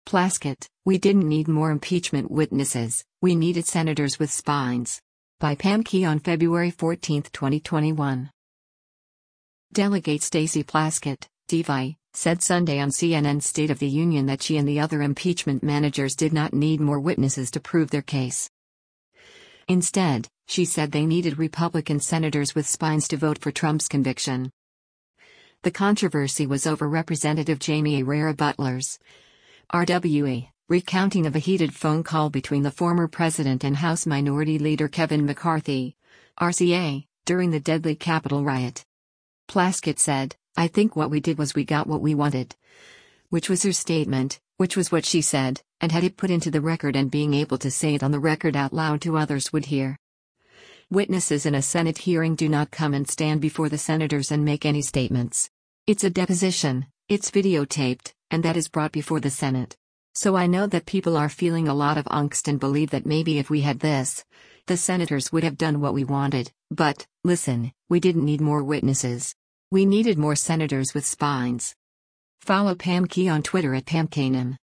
Plaskett, we didn't need more impeachment witnesses, we needed senators with spines. By Pam Key on February 14, 2021. Delegate Stacey Plaskett, DVI, said Sunday on CNN's State of the Union that she and the other impeachment managers did not need more witnesses to prove their case. Instead, she said they needed Republican senators with spines to vote for Trump's conviction. The controversy was over Representative Jamie Herrera Butler's RWA recounting of a heated phone call between the former president and House Minority Leader Kevin McCarthy, RCA, during the deadly Capitol riot. Plaskett said, "I think what we did was we got what we wanted." Which was her statement, which was what she said, and had it put into the record, and being able to say it on the record out loud to others would hear. Witnesses in a Senate hearing do not come and stand before the senators and make any statements. It's a deposition, it's videotaped, and that is brought before the Senate. So I know that people are feeling a lot of angst and believe that maybe if we had this, the senators would have done what we wanted, but, listen, we didn't need more witnesses. We needed more senators with spines. Follow Pam Key on Twitter at PamKanem.